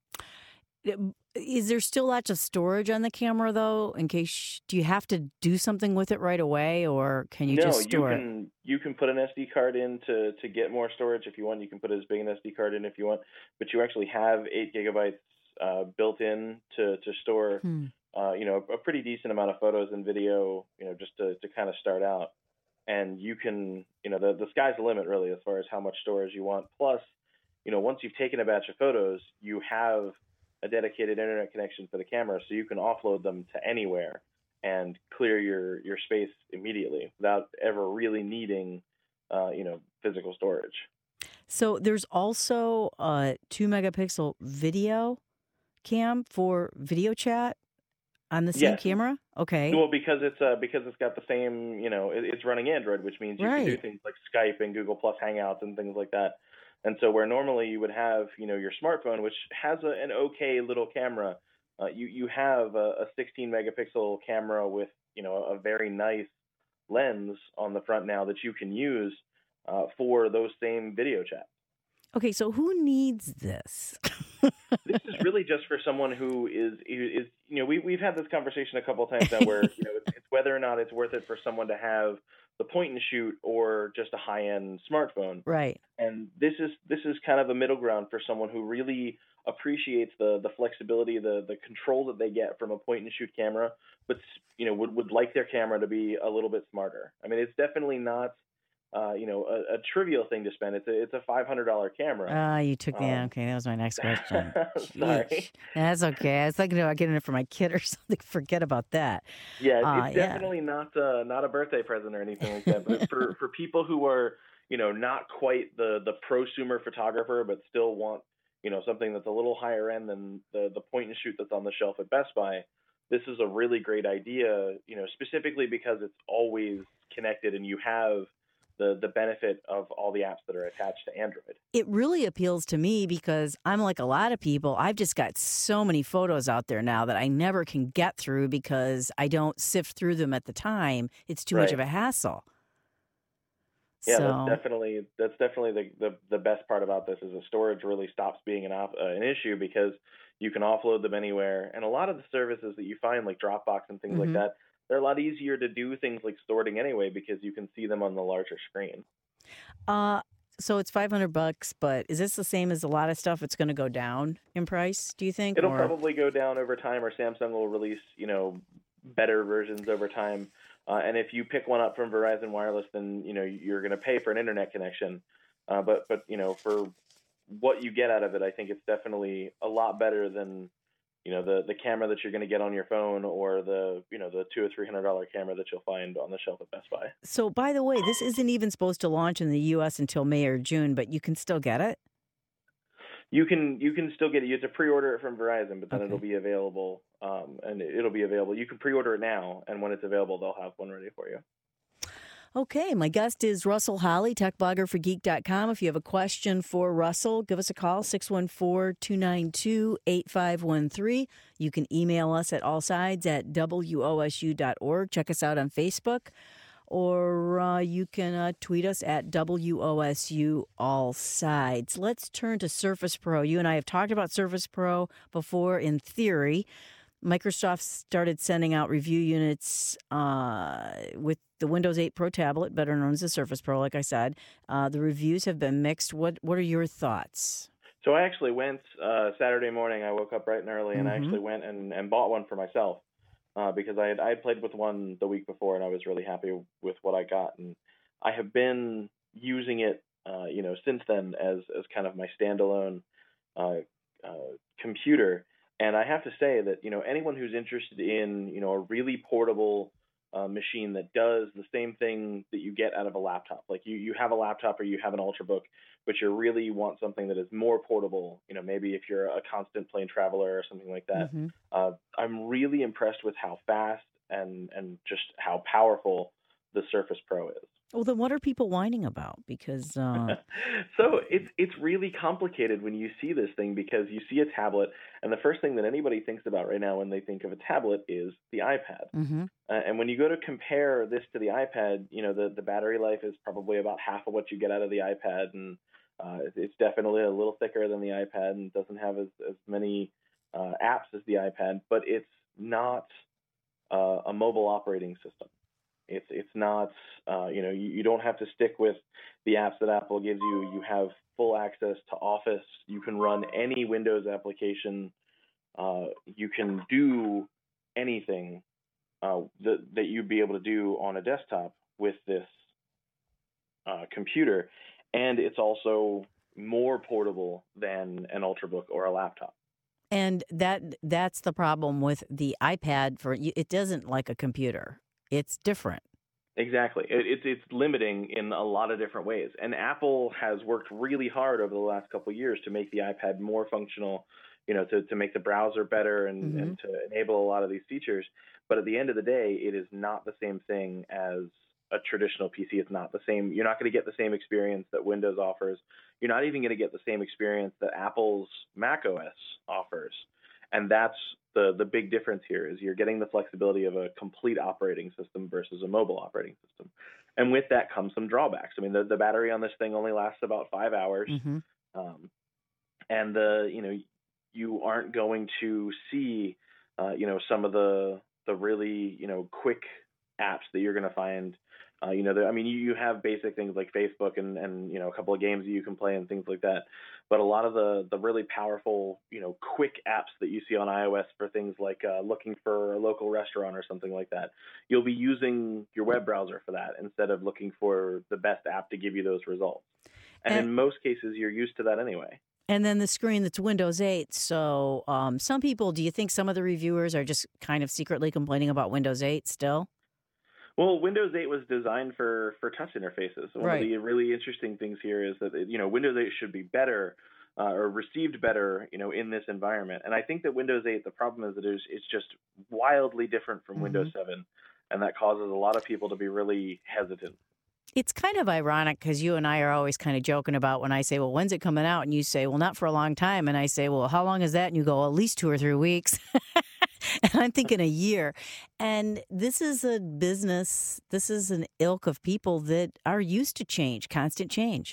A: Is there still lots of storage on the camera, though? In case, do you have to do something with it right away, or can you
J: no,
A: just store
J: you can
A: it?
J: you can put an S D card in to to get more storage if you want. You can put as big an S D card in if you want, but you actually have eight gigabytes uh, built in to to store
A: Hmm.
J: uh, you know a pretty decent amount of photos and video, you know, just to to kind of start out. And you can, you know, the the sky's the limit really as far as how much storage you want. Plus, you know, once you've taken a batch of photos, you have a dedicated internet connection for the camera, so you can offload them to anywhere and clear your, your space immediately without ever really needing, uh, you know, physical storage.
A: So there's also a two megapixel video cam for video chat on the same
J: Yes.
A: camera. Okay,
J: Well, because it's uh, because it's got the same, you know, it, it's running Android, which means you can do
A: right.
J: things like Skype and Google Plus Hangouts and things like that. And so where normally you would have, you know, your smartphone, which has a, an okay little camera, uh, you you have a, a sixteen megapixel camera with, you know, a very nice lens on the front now that you can use uh, for those same video chats.
A: Okay, so who needs this?
J: This is really just for someone who is is you know we we've had this conversation a couple of times now where you know it's, it's whether or not it's worth it for someone to have the point and shoot or just a high end smartphone.
A: Right.
J: And this is this is kind of a middle ground for someone who really appreciates the the flexibility, the the control that they get from a point and shoot camera, but you know would would like their camera to be a little bit smarter. I mean, it's definitely not uh, you know a, a trivial thing to spend. It's a it's a five hundred dollar camera.
A: Ah, you took the,
J: Um,
A: okay, that was my next question.
J: Sorry.
A: Yeesh. That's okay. I was thinking about getting it for my kid or something. Forget about that.
J: Yeah, it's,
A: Uh,
J: it's
A: yeah.
J: definitely not uh, not a birthday present or anything like that. But for for people who are you know not quite the the prosumer photographer, but still want you know something that's a little higher end than the the point and shoot that's on the shelf at Best Buy, this is a really great idea. You know, specifically because it's always connected and you have the the benefit of all the apps that are attached to Android.
A: It really appeals to me because I'm like a lot of people. I've just got so many photos out there now that I never can get through because I don't sift through them at the time. It's too much
J: Right.
A: of a hassle.
J: Yeah,
A: So,
J: that's definitely that's definitely the, the the best part about this is the storage really stops being an op, uh, an issue because you can offload them anywhere. And a lot of the services that you find, like Dropbox and things like
A: mhm.
J: that, they're a lot easier to do things like sorting anyway because you can see them on the larger screen.
A: uh, so it's five hundred bucks, but is this the same as a lot of stuff? It's going to go down in price, do you think?
J: It'll
A: Or
J: probably go down over time, or Samsung will release, you know, better versions over time. Uh, and if you pick one up from Verizon Wireless, then you know you're going to pay for an internet connection. Uh, but but you know for what you get out of it, I think it's definitely a lot better than you know the the camera that you're going to get on your phone or the you know the two or three hundred dollar camera that you'll find on the shelf at Best Buy.
A: so, by the way, this isn't even supposed to launch in the U S until May or June, but you can still get it.
J: You can you can still get it. You have to pre-order it from Verizon, but then
A: Okay.
J: it'll be available. Um, and it'll be available. You can pre-order it now, and when it's available, they'll have one ready for you.
A: Okay, my guest is Russell Holly, tech blogger for geek dot com. If you have a question for Russell, give us a call, six one four, two nine two, eight five one three. You can email us at allsides at W O S U dot org. Check us out on Facebook, or uh, you can uh, tweet us at W O S U All Sides. Let's turn to Surface Pro. You and I have talked about Surface Pro before in theory. Microsoft started sending out review units uh, with the Windows eight Pro tablet, better known as the Surface Pro, like I said. Uh, the reviews have been mixed. What What are your thoughts?
J: So I actually went uh, Saturday morning. I woke up bright and early, and I
A: Mhm.
J: actually went and, and bought one for myself uh, because I had I had played with one the week before, and I was really happy with what I got. And I have been using it, uh, you know, since then as as kind of my standalone uh, uh, computer. And I have to say that you know anyone who's interested in you know a really portable uh, machine that does the same thing that you get out of a laptop, like you you have a laptop or you have an Ultrabook, but you really want something that is more portable. You know, maybe if you're a constant plane traveler or something like that.
A: Mhm.
J: Uh, I'm really impressed with how fast and and just how powerful the Surface Pro is.
A: Well, then what are people whining about? Because uh...
J: so it's it's really complicated when you see this thing, because you see a tablet, and the first thing that anybody thinks about right now when they think of a tablet is the iPad.
A: mm-hmm.
J: Uh, and when you go to compare this to the iPad, you know, the, the battery life is probably about half of what you get out of the iPad, and uh, it's definitely a little thicker than the iPad and doesn't have as, as many uh, apps as the iPad, but it's not uh, a mobile operating system. It's it's not, uh, you know, you, you don't have to stick with the apps that Apple gives you. You have full access to Office. You can run any Windows application. Uh, you can do anything uh, that, that you'd be able to do on a desktop with this uh, computer. And it's also more portable than an Ultrabook or a laptop.
A: And that that's the problem with the iPad. For it doesn't like a computer. It's different.
J: Exactly. It, it's it's limiting in a lot of different ways. And Apple has worked really hard over the last couple of years to make the iPad more functional, you know, to, to make the browser better and,
A: mm-hmm.
J: and to enable a lot of these features. But at the end of the day, it is not the same thing as a traditional P C. It's not the same. You're not going to get the same experience that Windows offers. You're not even going to get the same experience that Apple's macOS offers. And that's the the big difference here, is you're getting the flexibility of a complete operating system versus a mobile operating system. And with that comes some drawbacks. I mean, the, the battery on this thing only lasts about five hours.
A: Mm-hmm.
J: Um, and, the you know, you aren't going to see, uh, you know, some of the the really, you know, quick apps that you're going to find. Uh, you know, the, I mean, you, you have basic things like Facebook and, and, you know, a couple of games that you can play and things like that. But a lot of the, the really powerful, you know, quick apps that you see on iOS for things like uh, looking for a local restaurant or something like that, you'll be using your web browser for that instead of looking for the best app to give you those results. And, and in most cases, you're used to that anyway.
A: And then the screen that's Windows eight. So um, some people, do you think some of the reviewers are just kind of secretly complaining about Windows eight still?
J: Well, Windows eight was designed for, for touch interfaces. One
A: right.
J: of the really interesting things here is that, you know, Windows eight should be better uh, or received better, you know, in this environment. And I think that Windows eight, the problem is that it's, it's just wildly different from mm-hmm. Windows seven. And that causes a lot of people to be really hesitant.
A: It's kind of ironic because you and I are always kind of joking about when I say, well, when's it coming out? And you say, well, not for a long time. And I say, well, how long is that? And you go, at least two or three weeks. And I'm thinking a year. And this is a business, this is an ilk of people that are used to change, constant change.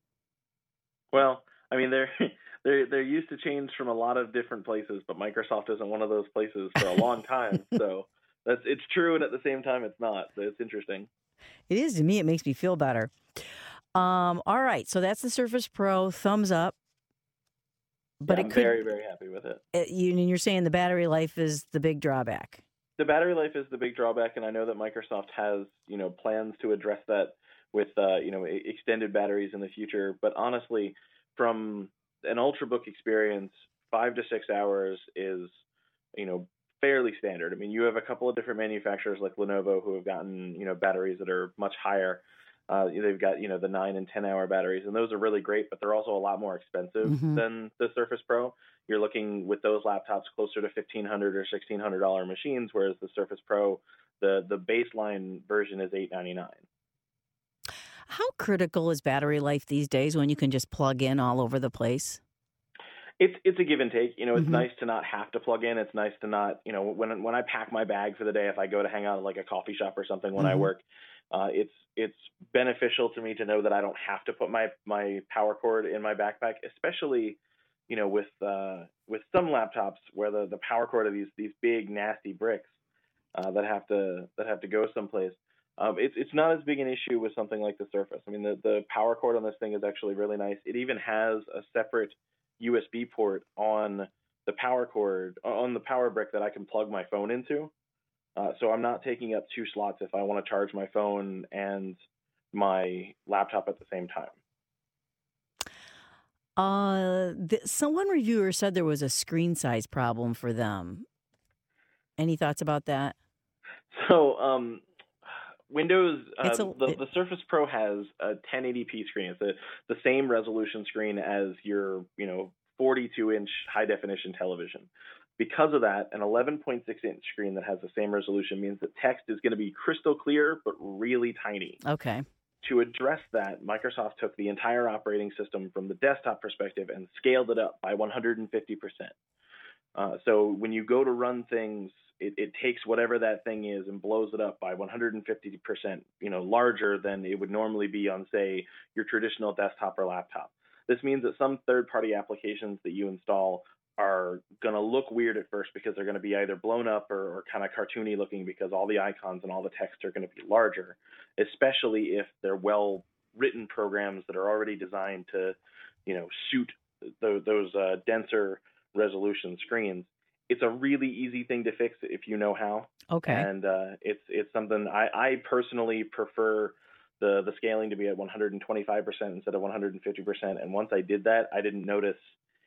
J: Well, I mean, they're they're they're used to change from a lot of different places, but Microsoft isn't one of those places for a long time. So that's it's true, and at the same time, it's not. So it's interesting.
A: It is to me. It makes me feel better. Um, all right, so that's the Surface Pro. Thumbs up. But
J: yeah,
A: it
J: I'm
A: could,
J: very, very happy with it.
A: it you, and you're saying the battery life is the big drawback.
J: The battery life is the big drawback, and I know that Microsoft has, you know, plans to address that with, uh, you know, extended batteries in the future. But honestly, from an Ultrabook experience, five to six hours is, you know, fairly standard. I mean, you have a couple of different manufacturers like Lenovo who have gotten, you know, batteries that are much higher. Uh, they've got, you know, the nine and ten hour batteries, and those are really great, but they're also a lot more expensive mm-hmm. than the Surface Pro. You're looking with those laptops closer to fifteen hundred dollars or sixteen hundred dollars machines, whereas the Surface Pro, the the baseline version is eight ninety-nine.
A: How critical is battery life these days when you can just plug in all over the place?
J: It's it's a give and take. You know, it's
A: mm-hmm.
J: nice to not have to plug in. It's nice to not, you know, when when I pack my bag for the day, if I go to hang out at like a coffee shop or something when mm-hmm. I work, uh, it's it's beneficial to me to know that I don't have to put my, my power cord in my backpack, especially, you know, with uh, with some laptops where the, the power cord are these these big nasty bricks uh, that have to that have to go someplace. Um, it's it's not as big an issue with something like the Surface. I mean, the the power cord on this thing is actually really nice. It even has a separate U S B port on the power cord, on the power brick that I can plug my phone into. Uh, so I'm not taking up two slots if I want to charge my phone and my laptop at the same time.
A: Uh, the, so one reviewer said there was a screen size problem for them. Any thoughts about that?
J: So, um, Windows, uh,
A: a,
J: the,
A: it,
J: the Surface Pro has a ten eighty p screen. It's a, the same resolution screen as your, you know, forty-two inch high definition television. Because of that, an eleven point six inch screen that has the same resolution means that text is going to be crystal clear, but really tiny.
A: Okay.
J: to address that, Microsoft took the entire operating system from the desktop perspective and scaled it up by one hundred fifty percent. Uh, so when you go to run things, it, it takes whatever that thing is and blows it up by one hundred fifty percent, you know, larger than it would normally be on, say, your traditional desktop or laptop. This means that some third-party applications that you install are going to look weird at first because they're going to be either blown up or, or kind of cartoony looking because all the icons and all the text are going to be larger, especially if they're well-written programs that are already designed to, you know, suit th- those uh, denser resolution screens. It's a really easy thing to fix if you know how.
A: Okay.
J: And uh, it's it's something I, I personally prefer the the scaling to be at one hundred twenty-five percent instead of one hundred fifty percent. And once I did that, I didn't notice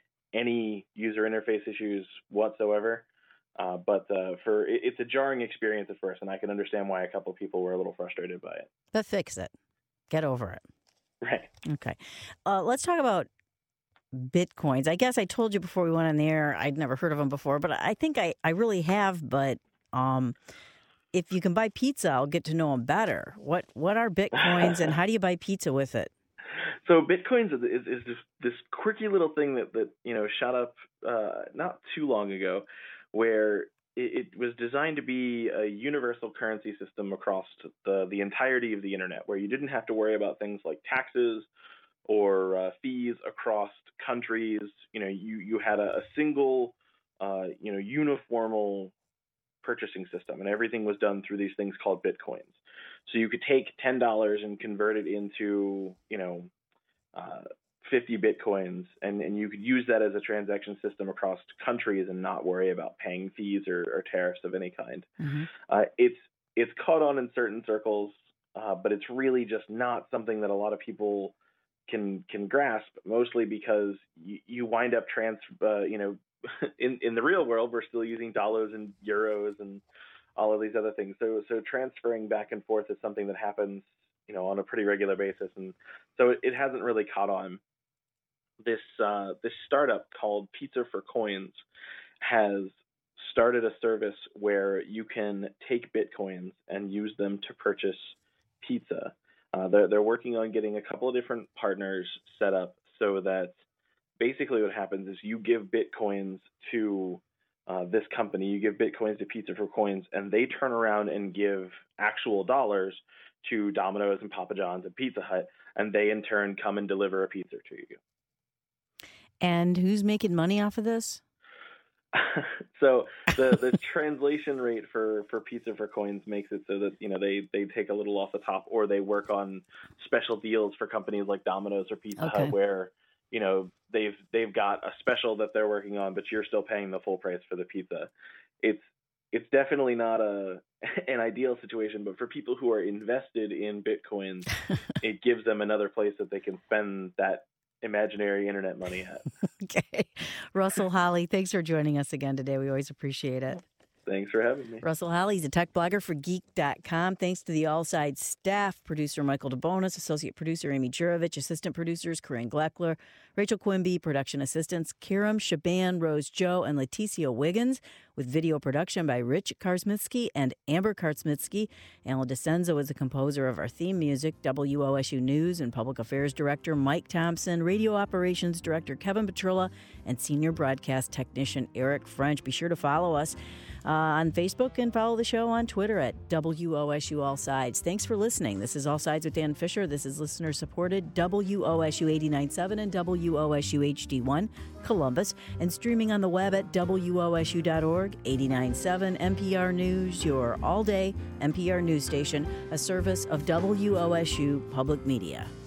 J: any user interface issues whatsoever. Uh, but uh, for it, it's a jarring experience at first, and I can understand why a couple of people were a little frustrated by it.
A: But fix it. Get over it.
J: Right.
A: Okay. Uh, let's talk about Bitcoins. I guess I told you before we went on the air, I'd never heard of them before, but I think I, I really have. But um, if you can buy pizza, I'll get to know them better. What what are Bitcoins and how do you buy pizza with it?
J: So Bitcoins is, is, is this, this quirky little thing that, that you know shot up uh, not too long ago, where it, it was designed to be a universal currency system across the, the entirety of the internet, where you didn't have to worry about things like taxes or uh, fees across countries. You know, you, you had a, a single, uh, you know, uniformal purchasing system, and everything was done through these things called Bitcoins. So you could take ten dollars and convert it into, you know, uh, fifty Bitcoins, and, and you could use that as a transaction system across countries and not worry about paying fees or, or tariffs of any kind.
A: Mm-hmm.
J: Uh, it's it's caught on in certain circles, uh, but it's really just not something that a lot of people can can grasp, mostly because you, you wind up trans, uh, you know, in, in the real world, we're still using dollars and euros and all of these other things. So so transferring back and forth is something that happens, you know, on a pretty regular basis. And so it, it hasn't really caught on. This uh, this startup called Pizza for Coins has started a service where you can take Bitcoins and use them to purchase pizza. Uh, they're, they're working on getting a couple of different partners set up so that basically what happens is you give Bitcoins to uh, this company, you give Bitcoins to Pizza for Coins, and they turn around and give actual dollars to Domino's and Papa John's and Pizza Hut, and they in turn come and deliver a pizza to you.
A: And who's making money off of this?
J: So the, the translation rate for, for Pizza for Coins makes it so that, you know, they, they take a little off the top, or they work on special deals for companies like Domino's or Pizza
A: Okay.
J: Hut where, you know, they've they've got a special that they're working on, but you're still paying the full price for the pizza. It's it's definitely not a an ideal situation, but for people who are invested in Bitcoins, it gives them another place that they can spend that imaginary internet money at.
A: Okay. Russell Holly, thanks for joining us again today. We always appreciate it.
J: Thanks for having me.
A: Russell Holly's a tech blogger for geek dot com. Thanks to the All Sides staff, producer Michael DeBonis, associate producer Amy Jurovich, assistant producers Corinne Gleckler, Rachel Quimby, production assistants Kiram Shaban, Rose Joe, and Leticia Wiggins, with video production by Rich Karsmitsky and Amber Karsmitsky. Alan DeCenzo is the composer of our theme music. W O S U News and Public Affairs Director Mike Thompson, Radio Operations Director Kevin Petrilla, and Senior Broadcast Technician Eric French. Be sure to follow us uh, on Facebook and follow the show on Twitter at W O S U All Sides. Thanks for listening. This is All Sides with Dan Fisher. This is listener-supported W O S U eighty-nine point seven and W O S U H D one Columbus, and streaming on the web at W O S U dot org. eighty-nine point seven N P R News, your all-day N P R news station, a service of W O S U Public Media.